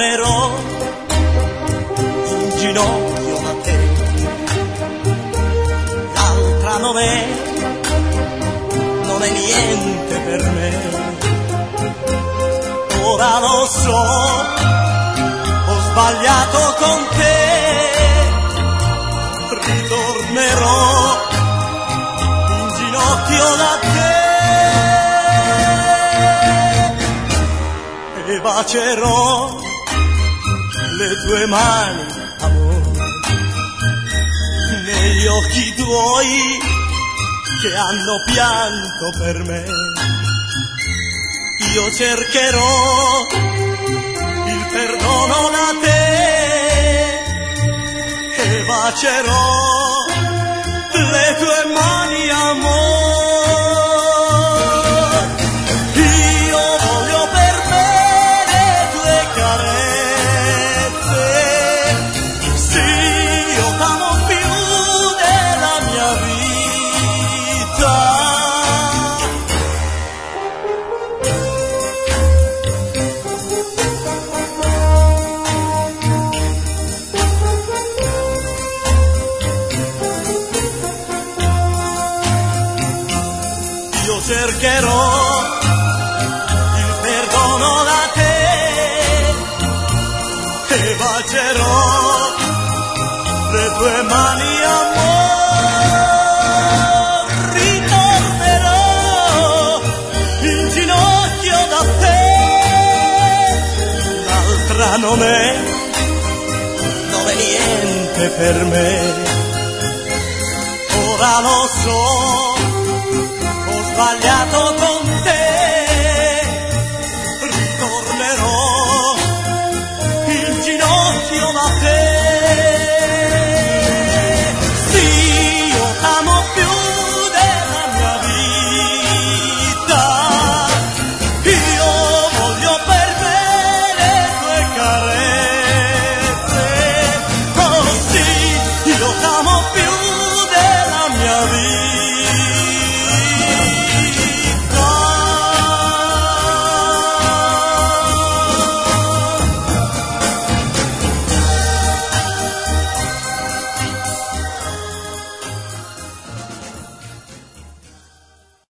ritornerò in ginocchio da te. L'altra non è niente per me. Ora lo so, ho sbagliato con te. Ritornerò in ginocchio da te e bacerò le tue mani, amore, negli occhi tuoi che hanno pianto per me. Io cercherò il perdono da te e bacerò le tue mani, amore. Io voglio per me le tue carezze. Sì, io t'amo più della mia vita. Io cercherò il perdono da te e bacerò le tue mani, amore. Ritornerò in ginocchio da te. L'altra non è niente per me. Ora lo so, ho sbagliato con